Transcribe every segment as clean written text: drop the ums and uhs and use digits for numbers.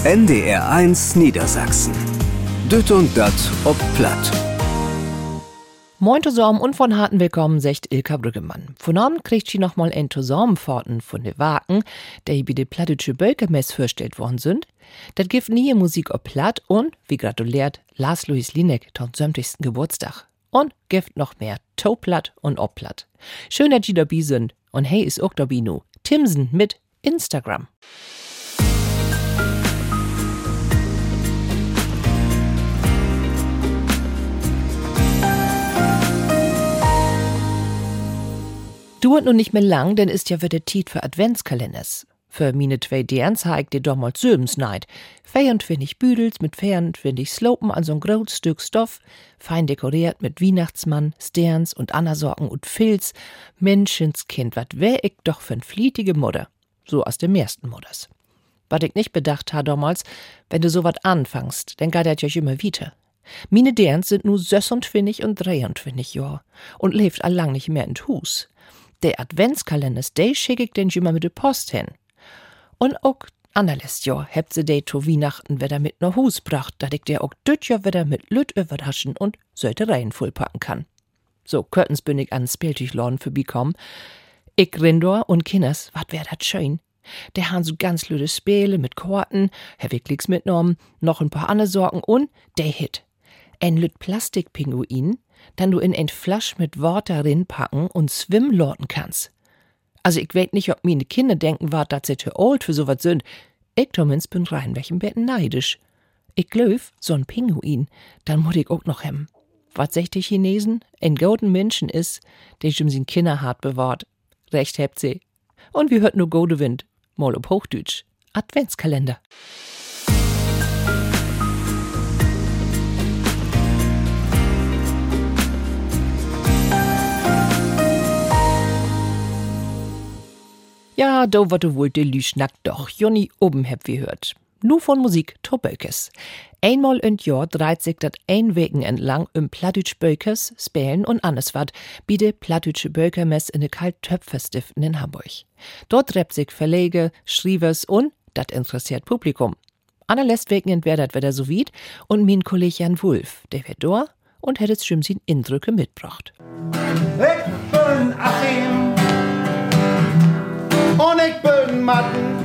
NDR1 Niedersachsen. Düt und dat ob Platt. Moin zusammen und von harten Willkommen, sagt Ilka Brüggemann. Von Abend kriegt sie nochmal ein Zusammenfahrten von de Waken, die bei de Plattdütsche Bölkermess vorstellt worden sind. Das gibt nie Musik ob Platt und, wie gratuliert, Lars Louis Linek zum 70. Geburtstag. Und gibt noch mehr Tauplatt und Obplatt. Schön, dass Sie dabei sind. Und hey ist auch dabei nu. Timsen mit Instagram. Dauert nun nicht mehr lang, denn ist ja wieder Tiet für Adventskalenders. Für mine 2 Derns ha ich dir doch mal Söbens neid. 24 Büdels mit 24 Slopen an so'n groß Stück Stoff, fein dekoriert mit Weihnachtsmann, Sterns und Anna-Sorgen und Filz. Menschenskind, wat wär ich doch für 'n flietige Mutter. So aus dem ersten Mutters. Wat ich nicht bedacht ha damals, wenn du so wat anfangst, dann geht das ja immer wieder. Mine Derns sind nu 26 und 23 Jahr und lebt allang nicht mehr in Hus. Der Adventskalenders, der schick ich den immer mit der Post hin. Und auch anderes Jahr hebt sie de zu Weihnachten wieder mit nach Hus bracht, dat ich der auch düt Jahr wieder mit Lüt überraschen und Sötereien vollpacken kann. So könnten's bin ich an Spieltischladen vorbeikommen. Ich Rindor und Kinders, wat wär dat schön. Der han so ganz lüde Spiele mit Karten, hab ich nix mitgenommen, noch ein paar andere Sorgen und der Hit. Ein lüt Plastikpinguin, dann du in ein Flasch mit Water rinpacken und schwimmlorten kannst. Also ich weet nicht, ob meine Kinder denken, dat sie zu old für sowas sind. Ich zumindest bin rein welchen Betten neidisch. Ich glaub, so'n Pinguin, dann muss ich auch noch hem. Was sagt die Chinesen? Ein golden Menschen is, der schon sein Kinderhart bewahrt. Recht habt sie. Und wie hört nur gode Wind? Mal ob Hochdeutsch. Adventskalender. Ja, do wat du wohl de Lüschnack doch Joni oben heb wie hört. Nu von Musik to Bölkes. Einmal in Jahr dreht sich dat ein Wegen entlang Plattdütsch Bölkes, Spelen und alles wat, bi de Plattdütsche Bölkermess in de Kalt-Töpferstiften in Hamburg. Dort trebt sich Verlege, Schrievers und dat interessiert Publikum. Allerläst Wegen wär dat wieder so weit und min Kolleg Jan Wulf, der wär da und hätt es schon sin Indrücke mitbracht. Ich bin Achim und ich bin Matten.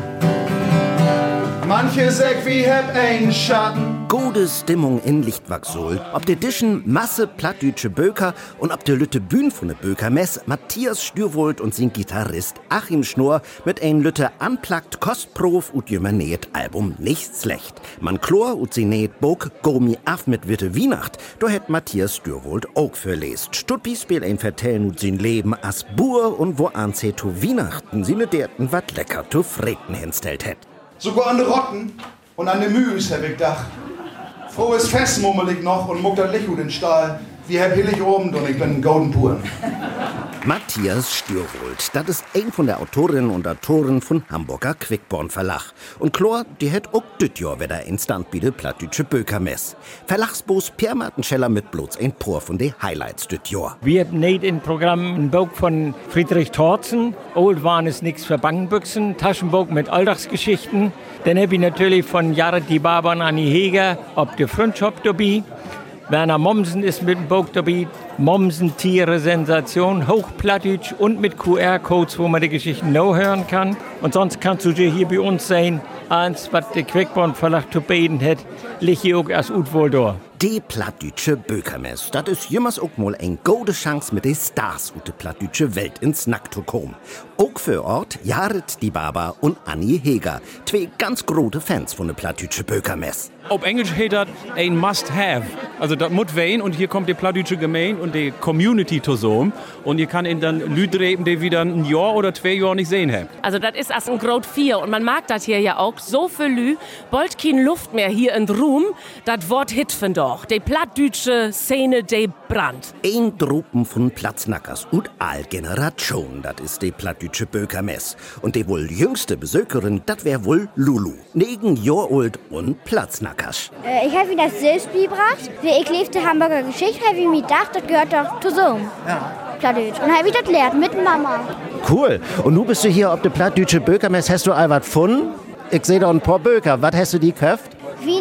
Manche sagt, wie hab ein Schatten. Gute Stimmung in Lichtwachsol. Ob de Dischen Masse Plattdütsche Böker und ob de Lütte Bühn von de Bökermess Matthias Stürwold und sein Gitarrist Achim Schnorr mit ein Lütte Unplugged Kostprof und jümmernet Album nicht schlecht. Man Chlor und sie näht Bog Gomi af mit Witte Weihnacht. Do hätt Matthias Stürwold auch verlest. Stutpi spielt ein Vertellen und sein Leben as Bur und wo an se zu Weihnachten sie ne derten wat lecker zu Freten hinstellt hätt. Sogar an de Rotten und an de Mühs hab ich gedacht. Frohes Fest mummel ich noch und muck dat Licht den Stahl. Wie hab hillig oben und ich bin golden pur. Matthias Stürwold, das ist ein von der Autorinnen und Autoren von Hamburger Quickborn Verlag. Und Chlor, die hätt auch düt Jahr wieder instant bi de Plattdütsche Bökermess. Verlagsbos Per Martenscheller mit bloß ein paar von de Highlights düt Jahr. Wir haben nicht im Programm ein Buch von Friedrich Tortzen. Old waren ist nix für Bankenbüchsen. Taschenbuch mit Alltagsgeschichten. Dann hab ich natürlich von Jared die Barber und Annie Heger ob de Freundschaft dabei. Werner Mommsen ist mit dem Buch dabei. Mommsen, Tiere, Sensation, Hochplattdeutsch und mit QR-Codes, wo man die Geschichten noch hören kann. Und sonst kannst du dir hier bei uns sehen, eins, was der Quickborn Verlag zu beten hat, liegt hier auch als Utwohl da. Die Plattdütsche Bökermess, das ist jemals auch mal eine gute Chance mit den Stars und der Plattdütsche Welt ins Nack zu kommen. Auch für Ort Jared die Barber und Annie Heger, 2 ganz große Fans von der Plattdütsche Bökermess. Auf Englisch heißt das ein Must-Have. Also das muss wein und hier kommt die Plattdütsche Gemeinde und die Community zusammen. Und ihr kann ihn dann Lüd reden, die wieder ein Jahr oder 2 Jahre nicht sehen haben. Also das ist as ein Grot 4 und man mag das hier ja auch. So viel Lü, bald kein Luft mehr hier in Ruhm. Das Wort hit von doch. Die plattdütsche Szene, die Brand. Ein Truppen von Platznackers und All-Generation, das ist die Plattdütsche Bökermess. Und die wohl jüngste Besökerin, das wär wohl Lulu. 9 Jahre alt und Platznackers. Ich habe wieder selbst beigebracht. Wie ich lebte Hamburger Geschichte, habe ich mir gedacht, das gehört doch zusammen. Ja. Plattdeutsch. Und habe ich das gelernt mit Mama. Cool. Und nu bist du hier auf der Plattdütsche Bökermess. Hast du all was gefunden? ich sehe da ein paar Böker. Was hast du die gekauft?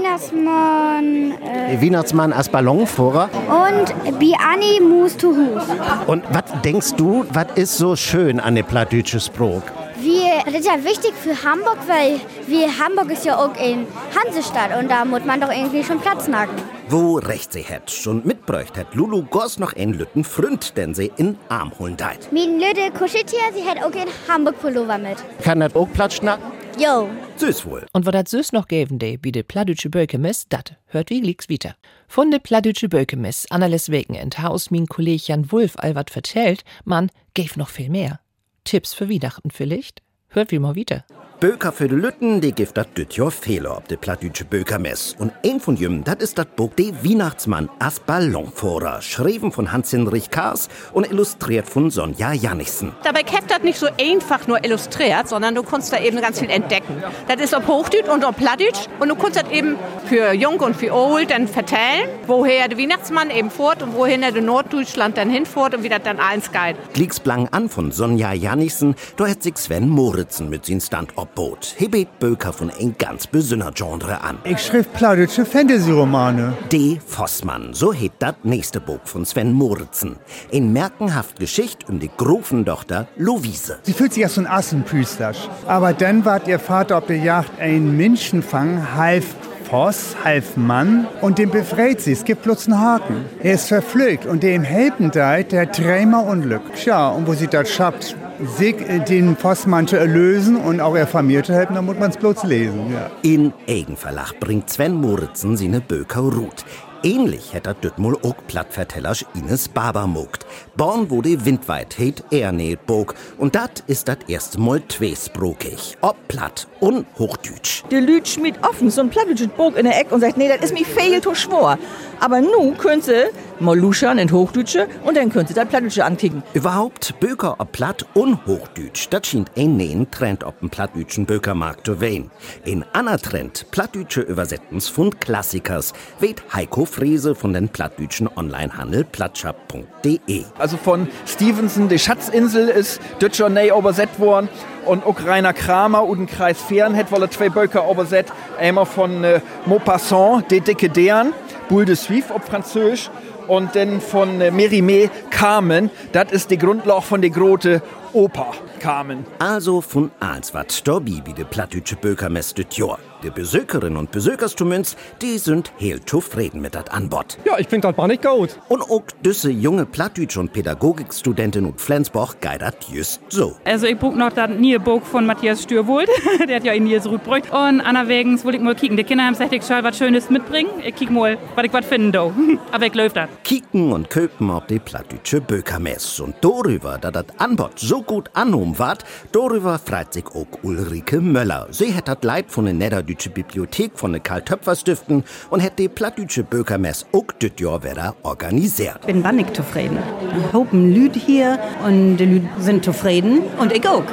Weihnachtsmann als Ballonfahrer. Und Biani Mus to Hus. Und was denkst du, was ist so schön an dem plattdütschen Sprach? Das ist ja wichtig für Hamburg, weil Hamburg ist ja auch in Hansestadt und da muss man doch irgendwie schon Platz nagen. Wo recht sie hätt schon mitbräucht hat Lulu Goss noch ein Lütten Fründ, den sie in Arm holen deit. Min Lütte Kuschetier, sie hat auch in Hamburg-Pullover mit. Kann das auch Platz schnacken? Jo. Süß wohl. Und was das süß noch geben de, wie de plattdütsche Bökemes, dat hört wie glieks wieder. Von de plattdütsche Bökemes, Annales Wegen in Haus min Kolleg Jan Wulf allwat vertellt, man gäf noch viel mehr. Tipps für Weihnachten vielleicht? Hört wie mal wieder. Böker für de Lütten, die gibt dat düt jo Fehler ob de plattdütsche Bökermess. Und ein von jüm, dat ist dat Buch de Weihnachtsmann as Ballonfahrer, schrieben von Hans-Hinrich Kaas und illustriert von Sonja Jannichsen. Dabei käft das nicht so einfach nur illustriert, sondern du kannst da eben ganz viel entdecken. Das ist ob Hochdütsch und ob Plattdütsch und du kannst das eben für Jung und für Old dann vertellen, woher der Weihnachtsmann eben fährt und wohin er de Norddeutschland dann hinfährt und wie das dann alles geht. Glieks blang an von Sonja Jannichsen, da hat sich Sven Moritzen mit sin Stand Boot. Hebet Böker von ein ganz besonderer Genre an. Ich schrieb plattdeutsche Fantasy-Romane. D. Vossmann, so heet dat nächste Buch von Sven Moritzen. Ein merkenhaft Geschicht die Grofentochter Lovise. Sie fühlt sich als so ein Assenpüstersch. Aber dann ward ihr Vater auf der Jagd ein Menschenfang, halb Voss, halb Mann, und dem befreit sie. Es gibt bloß einen Haken. Er ist verflügt und dem helfen deit der dreimal Unglück. Tja, und wo sie das schafft, sich den Vossmann zu erlösen und auch er Familie zu helfen, dann muss man es bloß lesen. Ja. In Eigenverlag bringt Sven Moritzen seine Böker Ruth. Ähnlich hätte Düttmol auch Plattvertellers Ines Barber mogt. Born wurde Windweit heet er näht Bog. Und dat ist dat erste Mal tweesprokig. Ob Platt und Hochdütsch. Der Lüt schmied offen so ein plattdütschen Bog in der Eck und sagt, nee, das ist mir fehl to schwor. Aber nu könnt sie mal luschern in Hochdütsche und dann könnt sie das Plattdütsche ankicken. Überhaupt Böker ob Platt und Hochdütsch, das scheint ein nähen Trend ob dem plattdütschen Bökermarkt zu wehen. Ein anderer Trend, plattdütsche Übersetzens von Klassikers, weht Heiko Frese von den plattdütschen Onlinehandel plattschap.de. Also von Stevenson, die Schatzinsel ist Deutscher Ney übersetzt worden und auch Rainer Kramer und den Kreis Fern hat wolle 2 Böker übersetzt. Einmal von Maupassant, Die dicke Dern, Boule de Suif auf Französisch und dann von Mérimée Carmen. Das ist die Grundlage von der großen Oper Carmen. Also von Alswat, Dorbi, wie de plattdütsche Bökermess düt Jahr. Die Besökerinnen und Besökerstumüns, die sind heel zufrieden mit dat Anbot. Ja, ich find das war nicht gut. Und auch düsse junge Plattdütsch- und Pädagogikstudentin und Flensborg geht dat just so. Also ich buch noch das neue Buch von Matthias Stürwold, der hat ja in hier zurückgebracht. Und anderwegens wollte ich mal kicken. Die Kinder haben gesagt, ich soll was Schönes mitbringen. Ich kick mal, was ich was finden do. Aber ich läuft das. Kicken und köpen auf die plattdütsche Bökermess. Und darüber, da dat Anbot so gut angenommen ward, darüber freut sich auch Ulrike Möller. Sie hat dat Leid von den Niederdeutsche Bibliothek von den Karl-Töpfer-Stiften und hat die plattdütsche Bökermess auch dit Jahr wieder organisiert. Ich bin wahnsinnig zufrieden. Ich habe Leute hier und die Leute sind zufrieden und ich auch.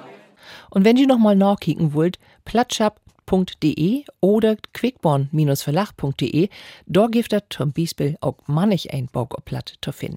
Und wenn ihr noch mal nachkicken wollt, plattschap.de oder quickborn-verlag.de, da gibt es zum Beispiel auch manch ein Bock auf Platt zu finden.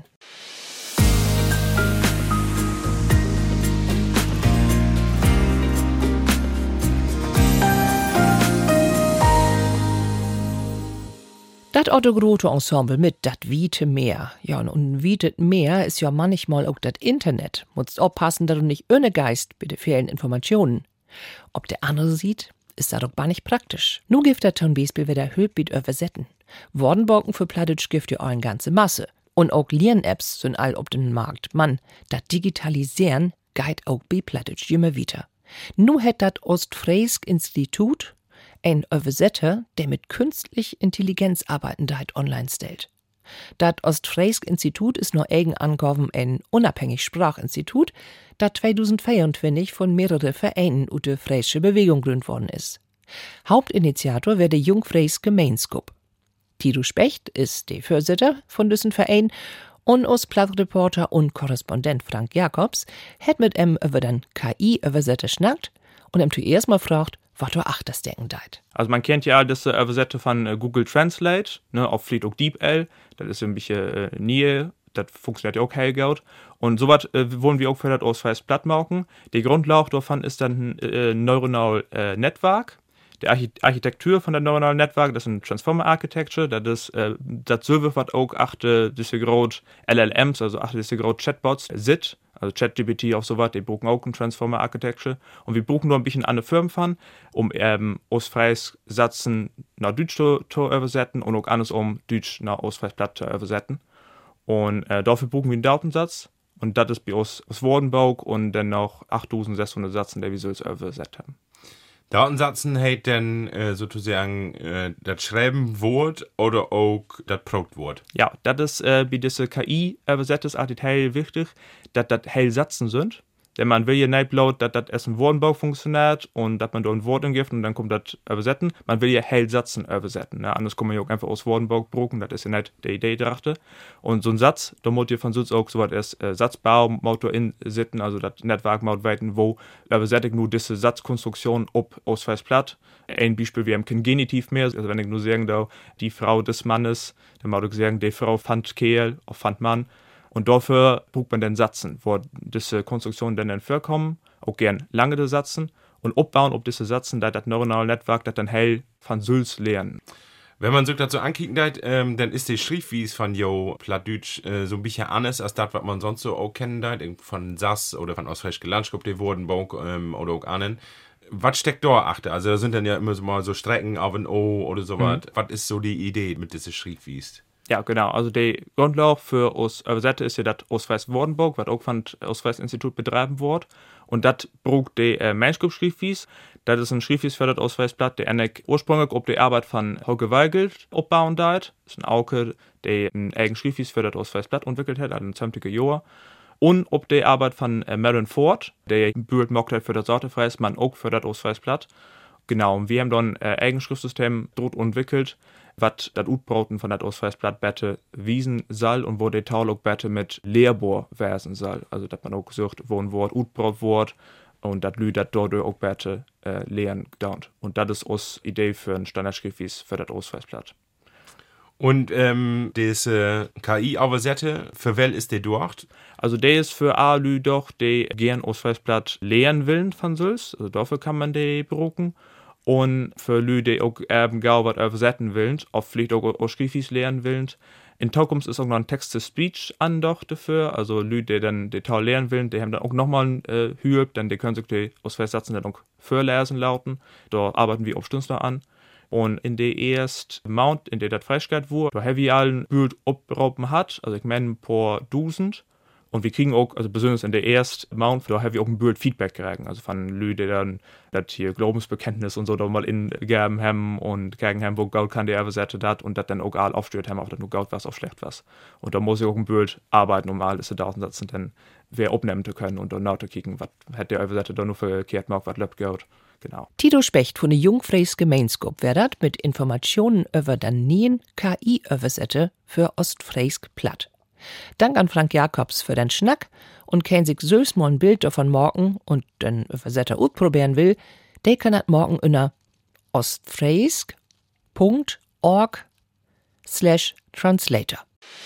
Das autogrote Ensemble mit dat Wiete Meer. Ja, und Wietet Meer ist ja manchmal auch das Internet. Musst aufpassen, dass du nicht ohne Geist bei den fehlenden Informationen. Ob der andere sieht, ist da doch gar nicht praktisch. Nu gibt der zum Beispiel wieder Hülpbit übersetzen. Wordenborken für Plattdeutsch gibt ja auch eine ganze Masse. Und auch Lern-Apps sind all auf dem Markt. Mann, das Digitalisieren geht auch bei Plattdeutsch immer weiter. Nu hat das Ostfriesk Institut ein Übersetzer, der mit künstlich Intelligenz arbeiten deit online stellt. Das Ostfriesk Institut ist nur eigen angaben ein unabhängig Sprachinstitut, das 2024 von mehreren Vereinen und der Friesische Bewegung gegründet worden ist. Hauptinitiator wäre der Jungfries Gemeinskup. Tito Specht ist der Vorsitter von diesem Verein und Ostplattreporter und Korrespondent Frank Jacobs hat mit ihm über den KI-Übersetzer schnackt und ihm zuerst mal fragt, was du das denken deit. Also man kennt ja das Übersetzen von Google Translate, ne, auf Fleet auch DeepL. Das ist ein bisschen Nähe das funktioniert ja auch heel gut. Und sowas wollen wir auch für das Ostfriesisches Blatt machen. Die Grundlage davon ist dann ein neuronal Netzwerk. Die Architektur von der neuronalen Netzwerk, das ist ein Transformer Architecture, das Server, was auch achte diese großen LLMs, also achte diese großen Chatbots sit, also ChatGPT auch sowas, die brauchen auch ein Transformer Architecture. Und wir brauchen nur ein bisschen andere Firmen von, um Ostfriesisch Sätzen nach Deutsch zu übersetzen und auch anders Deutsch nach Ostfriesisch Blatt zu übersetzen. Und dafür brauchen wir einen Datensatz. Und das ist bei uns aus Wortenbau und dann noch 8600 Sätzen, die wir so übersetzt haben. Datensätzen hat dann sozusagen das Schreibenwort oder auch das Produktwort? Ja, das ist bei dieser KI übersetzt ist heel wichtig, dass das heel Sätzen sind. Denn man will ja nicht bloß, dass das erst ein Wortenbau funktioniert und dass man da ein Wort ingibt und dann kommt das übersetzen. Man will ja heel Sätzen übersetzen. Ne? Anders kann man ja auch einfach aus Wortenbau brauchen, das ist ja nicht die Idee dachte. Und so ein Satz, da muss ihr von sonst auch so was als Satzbau, Motor in sitten, also das Netzwerk maut weiten, wo übersetze ich nur diese Satzkonstruktion ob Ostfriesisch Platt. Ein Beispiel, wir haben kein Genitiv mehr, also wenn ich nur sagen darf, die Frau des Mannes, dann muss ich sagen, die Frau fand Kerl, auch fand Mann. Und dafür braucht man dann Sätzen, wo diese Konstruktionen dann vorkommen, auch gern lange Sätzen und aufbauen auf diese Sätzen, da das neuronale Netzwerk das dann hell von Sülz lernen. Wenn man sich dazu ankicken dann ist die Schriftwies von Plattdeutsch so ein bisschen anders als das, was man sonst so auch kennen von SAS oder von Ostfriesisch Landschap, die wurden oder auch anderen. Was steckt da achter? Also da sind dann ja immer so mal so Strecken auf ein O oder sowas. Was ist so die Idee mit dieser Schriftwies? Ja, genau. Also die Grundlage für uns Übersetzen ist ja das Ostfriesisches Wortenbau, was auch von das Ostfriesisches Institut betreiben wird. Und das braucht die Manuskriptschriftwies. Das ist ein Schriftwies für das Ostfriesisches Blatt, der eigentlich ursprünglich auf die Arbeit von Hauke Weigelt aufbauen hat. Das ist ein Auke, der ein eigenes Schriftwies für das Ostfriesisches Blatt entwickelt hat, also ein 20er Jahr. Und ob die Arbeit von Marin Ford, der bühlt mockt hat für das Sortefreies, man auch für das Ostfriesisches Blatt. Genau, und wir haben dann ein eigenes Schriftsystem dort entwickelt, was das Utbrauten von das Ostfriesisches Blatt bette wiesen soll und wo die Taul auch bette mit Lehrbohr werden soll. Also, dass man auch sucht, wo ein Wort utbraut wird und das Lü das dort auch bette lehren dauert. Und das ist uns Idee für ein Standardschriftwies für das Ostfriesisches Blatt. Und diese KI-Übersette, für wer ist die dort? Also der ist für alle doch, die gern Ostfriesisches Blatt lehren wollen von Sülz. Also dafür kann man die brauchen. Und für Leute, die auch genau was übersetzen wollen, auch vielleicht auch Schriftwies lernen wollen. In Zukunft ist auch noch ein Text-to-Speech-Andoch dafür. Also Leute, die dann die Teil lernen wollen, die haben dann auch nochmal ein Hülp, denn die können sich die Ostfriesischen Sätze dann auch vorlesen lauten. Da arbeiten wir auch Stunden noch an. Und in der ersten Mount, in der das freigestellt wurde, da haben wir allen Bild abrauben hat, also ich meine ein paar Dusend. Und wir kriegen auch, also besonders in der ersten Mount, da haben wir auch ein Bild Feedback gekriegt, also von Leuten, die dann das hier Glaubensbekenntnis und so da mal ingegeben haben und gegen haben, wo Gott kann der übersetzt hat und das dann auch alle aufstört haben, ob das nur Gott was, auch schlecht was. Und da muss ich auch ein Bild arbeiten, um alles zu Datensätzen dann wer abnehmen zu können und dann nachzukicken, was hat der Übersetzer da nur verkehrt gemacht, was läuft Gott. Genau. Tito Specht von der Jungfries Gemeinskop werdet mit Informationen über den neuen KI-Übersette für Ostfriesisch Platt. Dank an Frank Jacobs für den Schnack und kein sich selbst mal ein Bild davon morgen und den Übersetter ausprobieren will, der kann das morgen unter ostfriesisch.org/translator.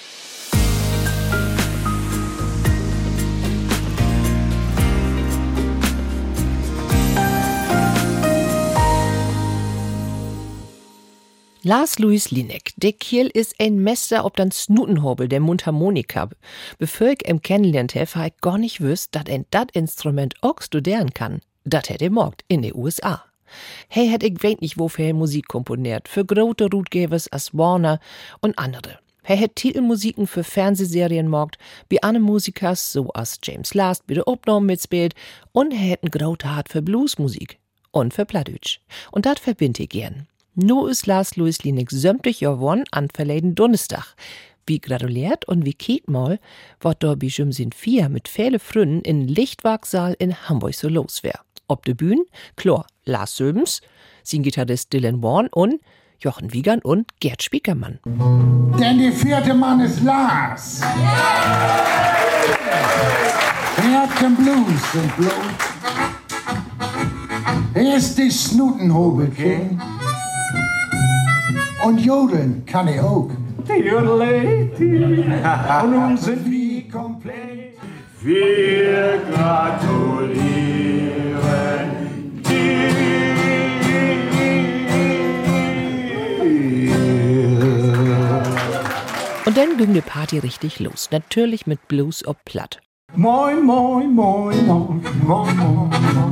Lars Louis Linek, der Kiel ist ein Meister ob den Snutenhobel der Mundharmonika. Bevor ich ihn kennengelernt habe, habe ich gar nicht wüsst, dass ein dat Instrument auch studieren kann. Das hätte er morgt in den USA. Hey, hätte ich weet nicht, wofür er Musik komponiert, für große Rootgebers als Warner und andere. Er hätte Titelmusiken für Fernsehserien morgt, wie andere Musikers, so als James Last, bei der Aufnahme mitspielt, und er hätte ein großes Hart für Bluesmusik und für Plattdeutsch. Und das verbinde ich gern. Nu ist Lars Louis Linek sämtlich geworden an verleden Donnerstag. Wie gratuliert und wie kiet mal, wat da bi sind 4 mit viele Fründen in Lichtwagsaal in Hamburg so los wär. Ob de Bühne, klar, Lars Söbens, sein Gitarrist Dylan Warren und Jochen Wiegand und Gerd Spiekermann. Denn der 4. Mann ist Lars. Er hat den Blues und Blut. Er ist die Snutenhobel-King. Und jodeln kann er auch. Und nun sind wir komplett. Wir gratulieren dir. Und dann ging die Party richtig los. Natürlich mit Blues ob Platt. Moin, moin, moin, moin, moin, moin,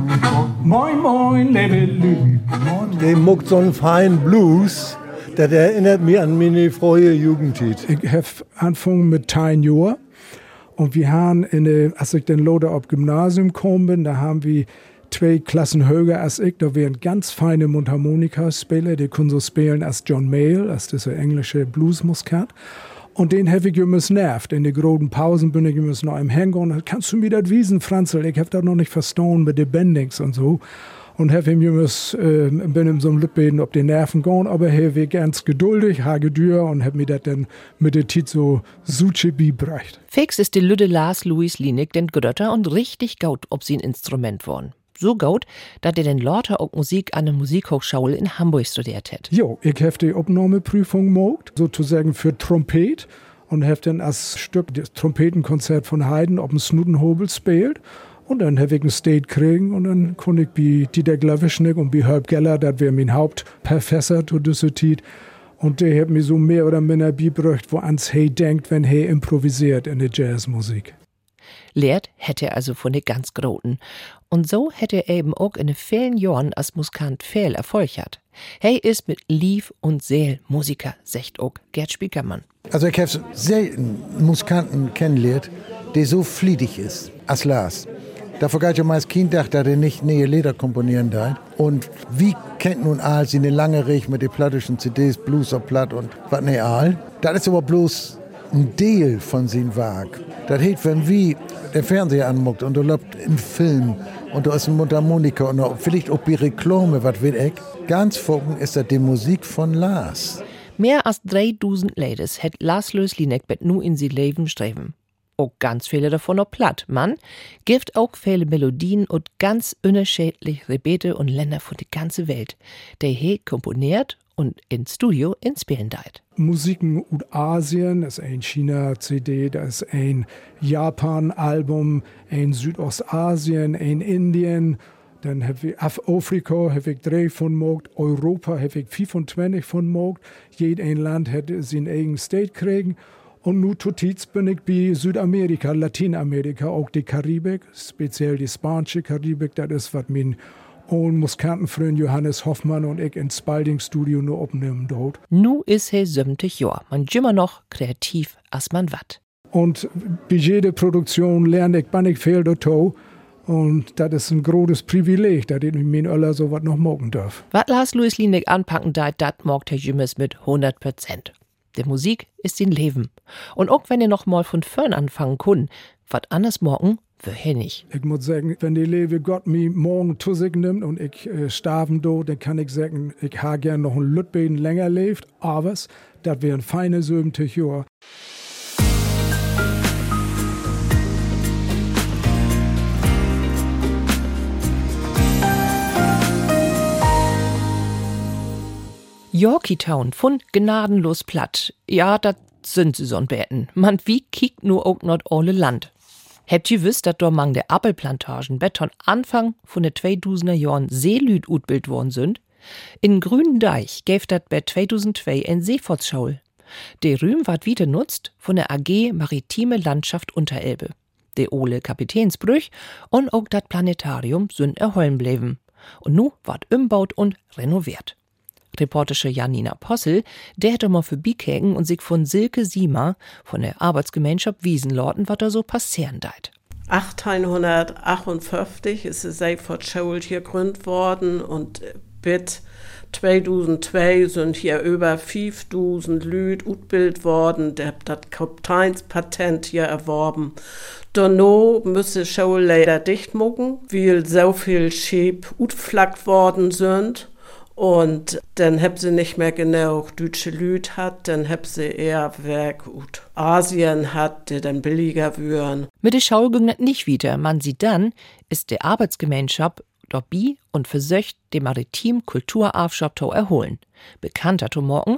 moin, moin, liebe Lü. Der macht so einen feinen Blues, das erinnert mich an meine frühe Jugendzeit. Ich habe angefangen mit 10 Jahren und wir haben, als ich dann Lode auf Gymnasium gekommen bin, da haben wir 2 Klassen höher als ich, da wären ganz feine Mundharmonika-Spieler, die können so spielen als John Mayall, als dieser englische Bluesmusiker. Und den habe ich immer nervt. In den großen Pausen bin ich immer noch im Hängen. Kannst du mir das wiesen, Franzl? Ich habe das noch nicht verstanden mit den Bendings und so. Und habe ihm immer, bin in so einem Lübbeden auf die Nerven gegangen, aber er war ganz geduldig, hagedür und habe mir das dann mit der Tit so suche beigebracht. Fix ist die Lüde Lars Louis Linig den Götter und richtig gaut ob sie ein Instrument worden. So gaut, dass er den lauter auch Musik an der Musikhochschule in Hamburg studiert hat. Jo, ich habe die Aufnahmeprüfung gemacht, sozusagen für Trompet, und habe dann als Stück das Trompetenkonzert von Haydn auf dem Snutenhobel spielt. Und dann habe ich ein State kriegen und dann konnte ich bei Dieter Glawischnik und bei Herb Geller, das wäre mein Hauptprofessor zu dieser Zeit. Und der hat mir so mehr oder minder beigebracht, wo ans he denkt, wenn he improvisiert in der Jazzmusik. Lehrt hätte er also von den ganz Groten. Und so hätte er eben auch in den vielen Jahren als Musikant viel Erfolg hat. Hey ist mit Lieb und Seel Musiker, sagt auch Gerd Spiekermann. Also ich habe selten Musikanten kennengelernt, der so fliedig ist als Lars. Da vergeht ja mal als Kind, dass er nicht neue Lieder komponieren darf. Und wie kennt nun all seine lange Rede mit den plattischen CDs, Blues auf Platt und was ne all? Das ist aber bloß ein Teil von seinem Werk. Das heißt, wenn wie der Fernseher anmuckt und du läuft im Film und du hast eine Mundharmonika und vielleicht auch die Reklame, was will ich, ganz folgen ist das die Musik von Lars. Mehr als 3000 Ladies hat Lars Louis Linig bet nu in sie Leben streben. Auch ganz viele davon noch platt. Man gibt auch viele Melodien und ganz unterschiedlich Rebete und Länder von der ganzen Welt, der he komponiert und ins Studio inspirieren deit. Musiken aus Asien, das ist ein China-CD, das ist ein Japan-Album, ein Südostasien, ein Indien, dann habe ich Afrika, habe ich 3 von gemacht, Europa habe ich 25 von gemacht, jedes Land hätte seinen eigenen State kriegen. Und nun totiz bin ich bei Südamerika, Latinamerika, auch die Karibik, speziell die spanische Karibik, das ist, was mein Musikantenfreund Johannes Hoffmann und ich ins Spalding-Studio nur aufnehmen dort. Nu is he 70 Jahr, man immer noch kreativ als man wat. Und bei jeder Produktion lerne ich bannig viel dazu. Und das ist ein großes Privileg, dass ich mit mir alle so was noch machen darf. Was Lars Louis Linig anpacken deit, dat mogt Herr Jümmes mit 100%. Der Musik ist sein Leben. Und auch wenn ihr noch mal von vorn anfangen können, was anders morgen, für he nicht. Ich muss sagen, wenn die liebe Gott mich morgen zu sich nimmt und ich sterben do, dann kann ich sagen, ich ha gern noch ein Lütbeden länger lebt, aber das wären feine 70 Jahre. Yorkie-Town von gnadenlos platt. Ja, dat sind sie so'n Betten. Man wie kiekt nur auch not alle Land. Habt ihr wisst, dat dormang der Appelplantagen Beton Anfang von der 2000er Jahren Seelüd utbild worden sind? In Grünen Deich gäf dat bei 2002 ein Seefortschaul. Der Rühm ward wieder nutzt von der AG Maritime Landschaft Unterelbe. Der ole Kapitänsbrüch und auch dat Planetarium sind erhollen bleiben. Und nu ward umbaut und renoviert. Reporterin Janina Possel, der hätte mal für Bikägen und sich von Silke Siemer von der Arbeitsgemeinschaft Wiesenlorten, was da so passieren deit. 1858 ist es Seefortschule hier gegründet worden und bis 2002 sind hier über 5000 Lüd utbild worden, der hat das Kapiteinspatent hier erworben. Danach müsse Schule leider dicht machen, weil so viel Schip utflaggt worden sind. Und dann hab sie nicht mehr genau deutsche Lüd hat, dann hab sie eher Werk ut Asien hat, die dann billiger würden. Mit der Schau ging das nicht wieder. Man sieht dann, ist der Arbeitsgemeinschaft dabei und versöcht den maritim Kulturaufschab erholen. Bekannter zu morgen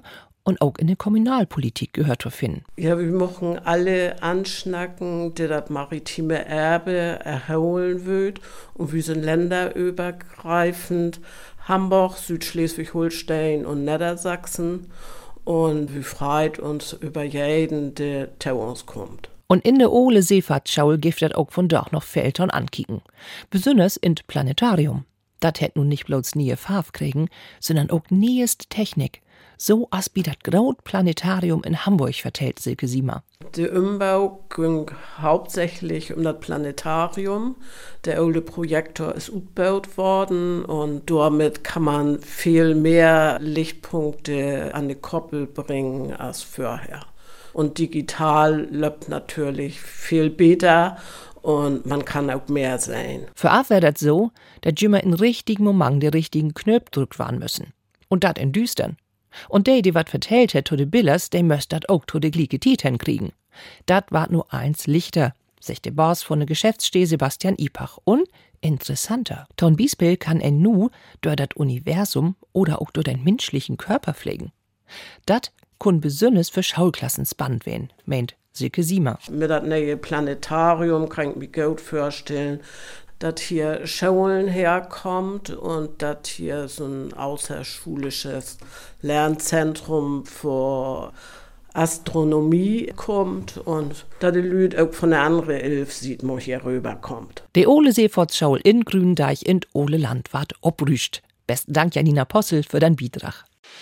und auch in der Kommunalpolitik gehört zu finden. Ja, wir machen alle anschnacken, die das maritime Erbe erholen wird und wir sind länderübergreifend, Hamburg, Südschleswig-Holstein und Niedersachsen und wir freuen uns über jeden, der zu uns kommt. Und in der Ole Seefahrtsschau gibt es auch von dort noch Feltern ankicken. Besonders in Planetarium. Das hätt nun nicht bloß nie Farbe kriegen, sondern auch niest Technik. So as wie das Planetarium in Hamburg vertellt Silke Siemer. Der Umbau ging hauptsächlich um das Planetarium. Der alte Projektor ist umgebaut worden und damit kann man viel mehr Lichtpunkte an die Koppel bringen als vorher. Und digital läuft natürlich viel besser und man kann auch mehr sehen. Für A wäre das so, dass immer in richtigen Moment die richtigen Knöpfe drückt waren müssen. Und das in düstern. Und die wat vertellt hat zu de Billers, die möcht dat auch zu de gleiche Tieten kriegen. Dat war nur eins lichter, sagt der Boss von der Geschäftssteh Sebastian Ipach. Und interessanter. Ton Bispel kann en nu durch dat Universum oder auch durch den menschlichen Körper pflegen. Dat kun besonders für Schulklassen spannend werden, meint Silke Siemer. Mit dat neue Planetarium kann ich mir gut vorstellen, dass hier Schulen herkommt und dass hier so ein außerschulisches Lernzentrum für Astronomie kommt und dass die Leute auch von der anderen Elf sieht, wo hier rüberkommt. Die Ole Seefahrtsschau in Gründeich in Ole Landwart obrüscht. Besten Dank Janina Possel für dein Beitrag.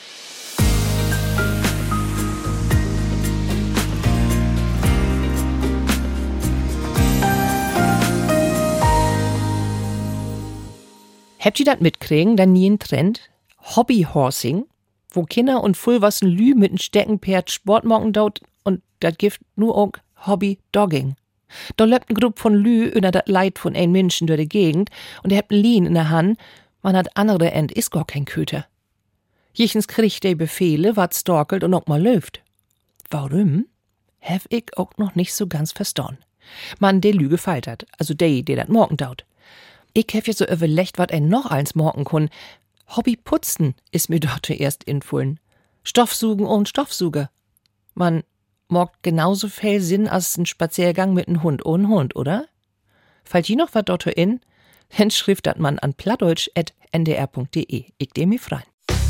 Habt ihr das mitkriegen, dann nie ein Trend? Hobbyhorsing, wo Kinder und Fullwassen Lü mit einem Steckenpferd Sport machen daut und das gibt nur auch Hobby-Dogging. Da läuft eine Gruppe von Lü über das Leid von ein Menschen durch die Gegend und der hat einen Lien in der Hand, man hat andere End ist gar kein Köter. Jichens kriegt die Befehle, wat storkelt und auch mal läuft. Warum? Hab ich auch noch nicht so ganz verstanden. Man de Lü gefeitert, also der dat morgen daut. Ich hab ja so überlegt, wat ein noch eins morgen kun. Hobbyputzen ist mir dort zuerst infullen. Stoffsugen und Stoffsuger. Man morgt genauso viel Sinn als ein Spaziergang mit einem Hund ohne Hund, oder? Fallt die noch wat dort in? Dann schrift dat man an plattdeutsch@ndr.de. Ich dem mich frei.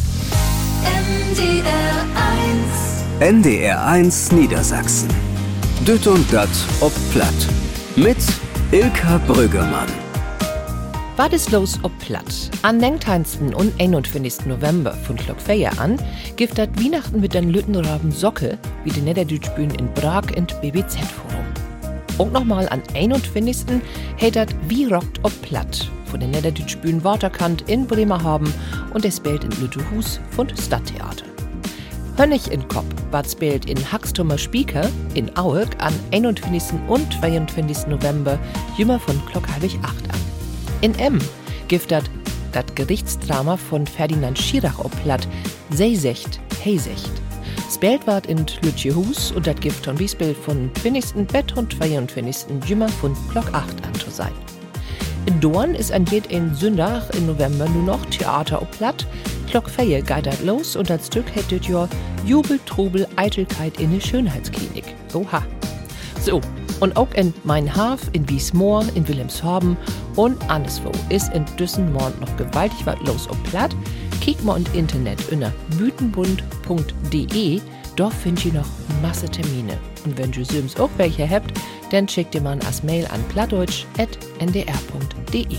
NDR1 Niedersachsen. Düt und dat ob Platt. Mit Ilka Brüggemann. Was ist los ob Platt? An den 10. und 21. November von Glockfeier an gibt das Weihnachten mit den Lüttenraben Socke wie die Niederdütschbühne in Prag in BBZ-Forum. Und nochmal an 21. hält das Wie rockt ob Platt von der Niederdütschbühne Waterkant in Bremerhaven und der spielt in Lüttehus von Stadttheater. Hönnig in Kopp, was spielt in Hackstummer Spieker in Auerk an 21. und 22. November jümmer von Glock 7:30 an. In M gibt das Gerichtsdrama von Ferdinand Schirach ob Platt, Seisecht, Heisecht. Spielt ward in Lütjehus und das gibt von Bispel von 20. Bett und 22. Jümmer von Glock 8 an zu sein. In Dorn ist an jeden Sonntag im November nur noch Theater ob Platt. Glock 4 geht das los und das Stück hättet ja Jubel, Trubel, Eitelkeit in der Schönheitsklinik. Oha. So. Und auch in Mainhaf, in Wiesmoor, in Wilhelmshaven und anderswo ist in Düssenmond noch gewaltig was los ob Platt. Kick mal ins Internet unter bütenbund.de, dort findet ihr noch Masse Termine. Und wenn ihr selbst auch welche habt, dann schickt ihr mal als Mail an plattdeutsch@ndr.de.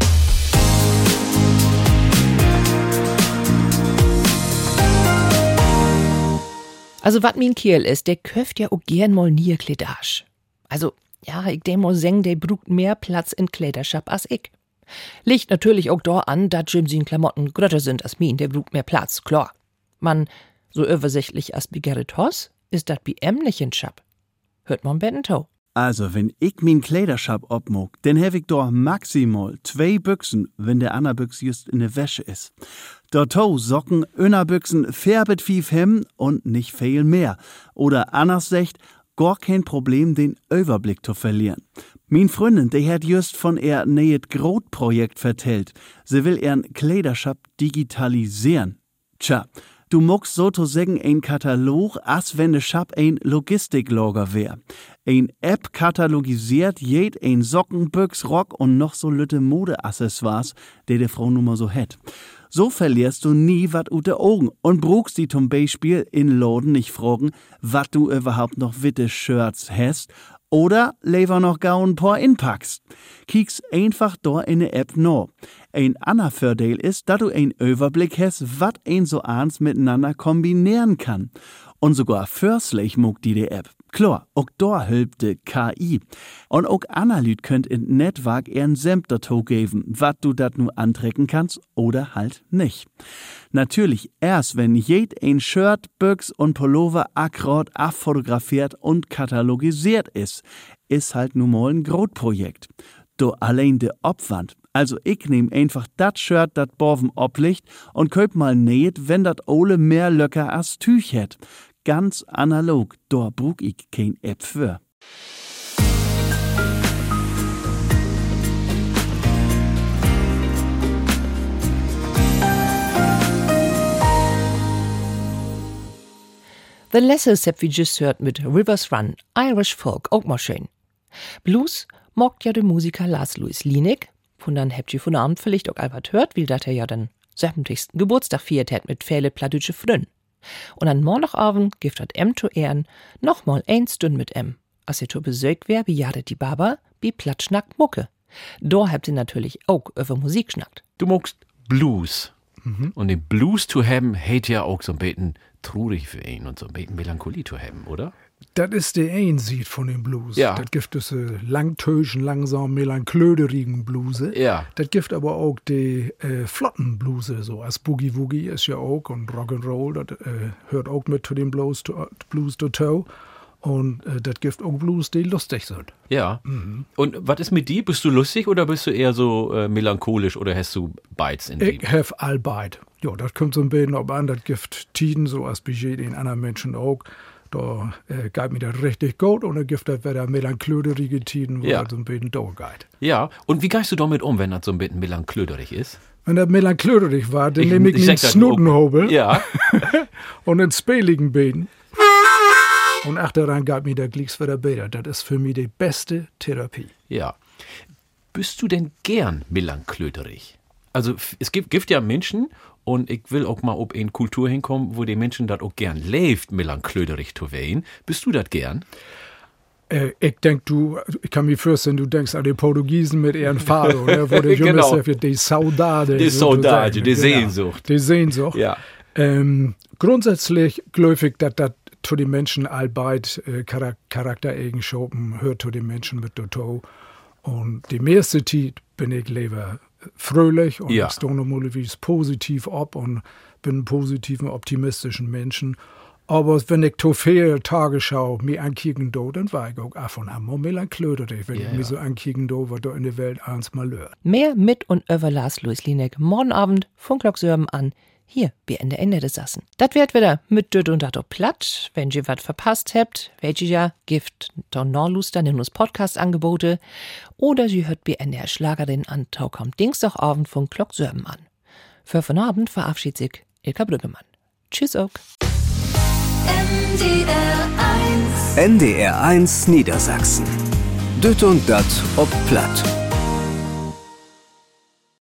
Also wat min Kiel ist, der köft ja auch gern mal nie Kledage. Also, ja, ich denk mal seng, der brugt mehr Platz in Kleiderschap als ich. Liegt natürlich auch da an, dass Jim sin Klamotten grötter sind als min, der brugt mehr Platz, klar. Man, so übersichtlich als bi Gerrit Hoss, ist dat bi nicht in Schap. Hört man Bententau. Also, wenn ich min Kleiderschap obmog, dann hab ich da maximal 2 Büchsen, wenn der andere Büchse just in der Wäsche ist. Dato Socken, Büchsen, färbet 5 Hemden und nicht viel mehr. Oder anders sagt, gar kein Problem, den Überblick zu verlieren. Min Freundin, die hat just von ihr neues Grotprojekt vertellt. Sie will ihren Kleiderschap digitalisieren. Tja, Du muckst so zu sagen ein Katalog, als wenn de Schab ein Logistiklager wär. Ein App katalogisiert jed ein Socken, Büchs, Rock und noch so lütte Modeaccessoires, de Frau nummer so hätt. So verlierst du nie wat ut de Augen und brugst die zum Beispiel in Loden nicht fragen, wat du überhaupt noch witte Shirts hast oder lever noch gau ein paar inpackst. Kiekst einfach da in de App no. Ein ander Vorteil ist, dass du ein Überblick hast, wat ein so eins miteinander kombinieren kann. Und sogar fürstlich muckt die App. Klar, auch da hilft die KI. Und auch Analyt könnt in Netzwerk ihren Senf dazu geben, wat du dat nu antrecken kannst oder halt nicht. Natürlich erst, wenn jed ein Shirt, Büchs und Pullover akkurat abfotografiert und katalogisiert ist halt nun mal ein Grotprojekt. Do allein de Opwand. Also ich nehm einfach dat Shirt, dat Borven oblicht und köp mal näht, wenn dat Ole mehr Löcker als Tüch hätt. Ganz analog, da brug ich kein App für. The Lessons hab wie just hört mit Rivers Run, Irish Folk, auch mal schön. Blues mockt ja der Musiker Lars Louis Linig, von dann habt ihr von Abend vielleicht auch Albert hört, weil dat er ja den 70. Geburtstag feiert hat mit viele plattdeutsche Frön. Und an Morgenabend gibt hat zu Ehren noch mal ein Stünd mit als ihr zu Besuch wär, wie Jahre die Baba, wie Plattschnack Mucke. Da habt ihr natürlich auch über Musik schnackt. Du muckst Blues. Und den Blues zu haben, hätte ja auch so ein bisschen traurig für ihn und so ein bisschen Melancholie zu haben, oder? Das ist der Einsied von dem Blues. Ja. Das gibt es langtöschen, langsam, melanklöderigen Bluse. Ja. Das gibt aber auch die flotten Bluse, so als Boogie Woogie ist ja auch und Rock'n'Roll, das hört auch mit zu dem Blues dazu. Und das gibt auch Blues, die lustig sind. Ja. Und was ist mit dir? Bist du lustig oder bist du eher so melancholisch oder hast du beides in dir? Ich have all beid. Ja, das kommt so ein bisschen ob an, das gibt Tiden, so als Budget den anderen Menschen auch. Da geht mir das richtig gut und dann gibt das wieder melanklöderige Tiden, wo das so ein bisschen durchgeht. Ja, und wie gehst du damit um, wenn das so ein bisschen melanklöderig ist? Wenn das melanklöderig war, dann nehme ich einen Snutenhobel und einen speligen Bein. Und daran geht mir der Glicks wieder besser. Das ist für mich die beste Therapie. Ja. Bist du denn gern melanklöderig? Also es gibt ja Menschen, und ich will auch mal auf eine Kultur hinkommen, wo die Menschen das auch gern lebt, melanklöderig zu werden. Bist du das gern? Ich denke, ich kann mir vorstellen, du denkst an die Portugiesen mit ihren Fado, ne, wo der Junge genau. sagt, die Saudade. Die Saudade, die Sehnsucht. Die Sehnsucht. Ja. Grundsätzlich glaube ich, dass das zu den Menschen allbeid Charaktereigenschaften hört zu den Menschen mit dazu. Und die meiste Zeit bin ich lieber fröhlich und ich stehe normalerweise positiv ab und bin einen positiven, optimistischen Menschen. Aber wenn ich zu viele Tagesschau mir ankicken do, dann war ich auch ab und an mal melanklöderig, wenn ich mir so ankicken do, was da in der Welt eins mal hört. Mehr mit und über Lars Louis Linig morgen Abend Funklock-Sörben an. Hier, wir Ende des Sassen. Das wird wieder mit Död und Dato platt. Wenn ihr was verpasst habt, welche ja gift dann noch lustern in uns Podcast-Angebote. Oder sie hört wie Ende Schlagerin an, tau kommt Dienstagabend von Glock Sörben an. Für von Abend verabschiedet sich Ilka Brüggemann. Tschüss auch. NDR 1 Niedersachsen. Död und Dat ob platt.